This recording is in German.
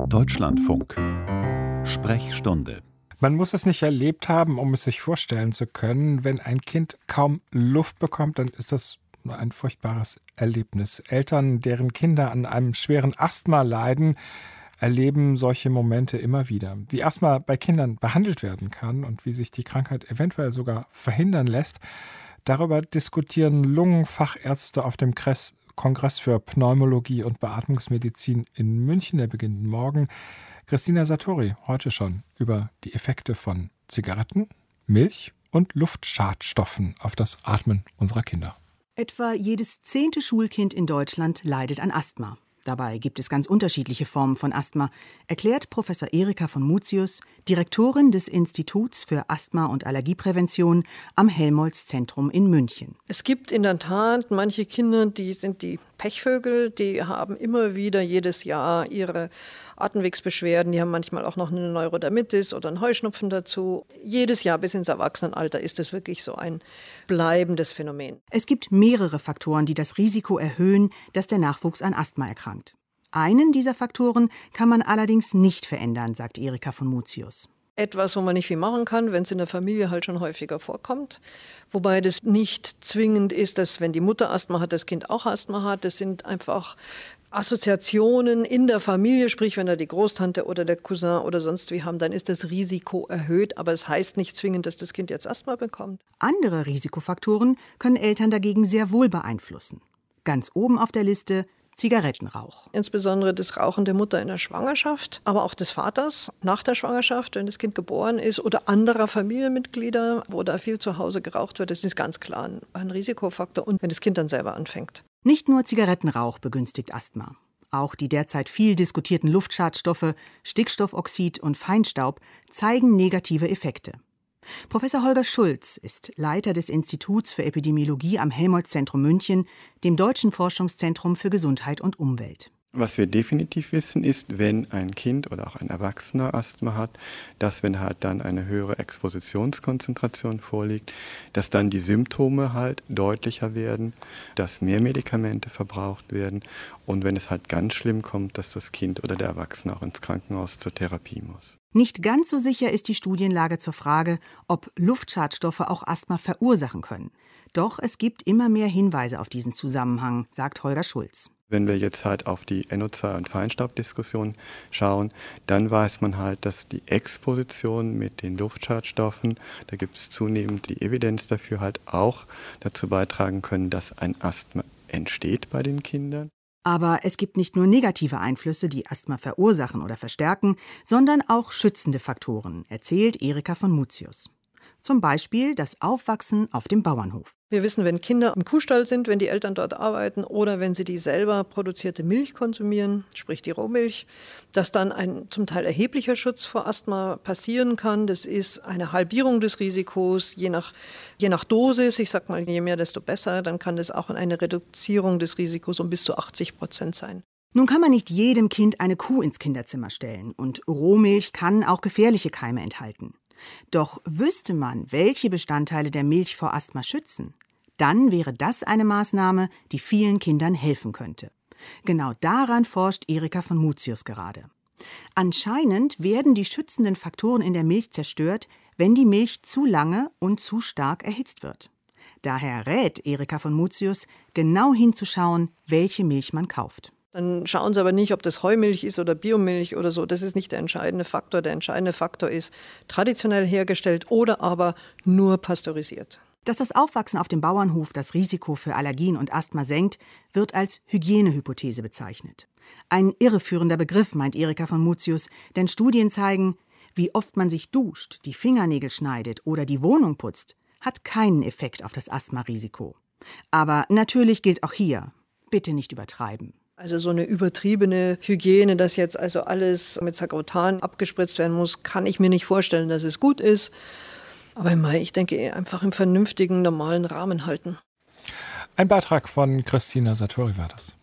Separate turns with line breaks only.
Deutschlandfunk. Sprechstunde.
Man muss es nicht erlebt haben, um es sich vorstellen zu können. Wenn ein Kind kaum Luft bekommt, dann ist das ein furchtbares Erlebnis. Eltern, deren Kinder an einem schweren Asthma leiden, erleben solche Momente immer wieder. Wie Asthma bei Kindern behandelt werden kann und wie sich die Krankheit eventuell sogar verhindern lässt, darüber diskutieren Lungenfachärzte auf dem Kongress für Pneumologie und Beatmungsmedizin in München. Der beginnt morgen. Christina Satori heute schon über die Effekte von Zigaretten, Milch und Luftschadstoffen auf das Atmen unserer Kinder.
Etwa jedes 10. Schulkind in Deutschland leidet an Asthma. Dabei gibt es ganz unterschiedliche Formen von Asthma, erklärt Professor Erika von Mutius, Direktorin des Instituts für Asthma- und Allergieprävention am Helmholtz-Zentrum in München.
Es gibt in der Tat manche Kinder, die sind die Pechvögel, die haben immer wieder jedes Jahr ihre Atemwegsbeschwerden, die haben manchmal auch noch eine Neurodermitis oder einen Heuschnupfen dazu. Jedes Jahr bis ins Erwachsenenalter ist es wirklich so ein bleibendes Phänomen.
Es gibt mehrere Faktoren, die das Risiko erhöhen, dass der Nachwuchs an Asthma erkrankt. Einen dieser Faktoren kann man allerdings nicht verändern, sagt Erika von Mutius.
Etwas, wo man nicht viel machen kann, wenn es in der Familie halt schon häufiger vorkommt. Wobei das nicht zwingend ist, dass wenn die Mutter Asthma hat, das Kind auch Asthma hat. Das sind einfach Assoziationen in der Familie, sprich wenn da die Großtante oder der Cousin oder sonst wie haben, dann ist das Risiko erhöht. Aber es heißt nicht zwingend, dass das Kind jetzt Asthma bekommt.
Andere Risikofaktoren können Eltern dagegen sehr wohl beeinflussen. Ganz oben auf der Liste Zigarettenrauch.
Insbesondere das Rauchen der Mutter in der Schwangerschaft, aber auch des Vaters nach der Schwangerschaft, wenn das Kind geboren ist, oder anderer Familienmitglieder, wo da viel zu Hause geraucht wird, das ist ganz klar ein Risikofaktor. Und wenn das Kind dann selber anfängt.
Nicht nur Zigarettenrauch begünstigt Asthma. Auch die derzeit viel diskutierten Luftschadstoffe, Stickstoffoxid und Feinstaub zeigen negative Effekte. Professor Holger Schulz ist Leiter des Instituts für Epidemiologie am Helmholtz-Zentrum München, dem Deutschen Forschungszentrum für Gesundheit und Umwelt.
Was wir definitiv wissen ist, wenn ein Kind oder auch ein Erwachsener Asthma hat, dass wenn halt dann eine höhere Expositionskonzentration vorliegt, dass dann die Symptome halt deutlicher werden, dass mehr Medikamente verbraucht werden und wenn es halt ganz schlimm kommt, dass das Kind oder der Erwachsene auch ins Krankenhaus zur Therapie muss.
Nicht ganz so sicher ist die Studienlage zur Frage, ob Luftschadstoffe auch Asthma verursachen können. Doch es gibt immer mehr Hinweise auf diesen Zusammenhang, sagt Holger Schulz.
Wenn wir jetzt halt auf die NO2- und Feinstaubdiskussion schauen, dann weiß man halt, dass die Exposition mit den Luftschadstoffen, da gibt es zunehmend die Evidenz dafür, halt auch dazu beitragen können, dass ein Asthma entsteht bei den Kindern.
Aber es gibt nicht nur negative Einflüsse, die Asthma verursachen oder verstärken, sondern auch schützende Faktoren, erzählt Erika von Mutius. Zum Beispiel das Aufwachsen auf dem Bauernhof.
Wir wissen, wenn Kinder im Kuhstall sind, wenn die Eltern dort arbeiten oder wenn sie die selber produzierte Milch konsumieren, sprich die Rohmilch, dass dann ein zum Teil erheblicher Schutz vor Asthma passieren kann. Das ist eine Halbierung des Risikos, je nach Dosis, ich sag mal, je mehr, desto besser, dann kann das auch eine Reduzierung des Risikos um bis zu 80% sein.
Nun kann man nicht jedem Kind eine Kuh ins Kinderzimmer stellen und Rohmilch kann auch gefährliche Keime enthalten. Doch wüsste man, welche Bestandteile der Milch vor Asthma schützen, dann wäre das eine Maßnahme, die vielen Kindern helfen könnte. Genau daran forscht Erika von Mutius gerade. Anscheinend werden die schützenden Faktoren in der Milch zerstört, wenn die Milch zu lange und zu stark erhitzt wird. Daher rät Erika von Mutius, genau hinzuschauen, welche Milch man kauft.
Dann schauen Sie aber nicht, ob das Heumilch ist oder Biomilch oder so. Das ist nicht der entscheidende Faktor. Der entscheidende Faktor ist traditionell hergestellt oder aber nur pasteurisiert.
Dass das Aufwachsen auf dem Bauernhof das Risiko für Allergien und Asthma senkt, wird als Hygienehypothese bezeichnet. Ein irreführender Begriff, meint Erika von Mutius, denn Studien zeigen, wie oft man sich duscht, die Fingernägel schneidet oder die Wohnung putzt, hat keinen Effekt auf das Asthmarisiko. Aber natürlich gilt auch hier, bitte nicht übertreiben.
Also so eine übertriebene Hygiene, dass jetzt also alles mit Sagrotan abgespritzt werden muss, kann ich mir nicht vorstellen, dass es gut ist. Aber ich denke, einfach im vernünftigen, normalen Rahmen halten.
Ein Beitrag von Christina Satori war das.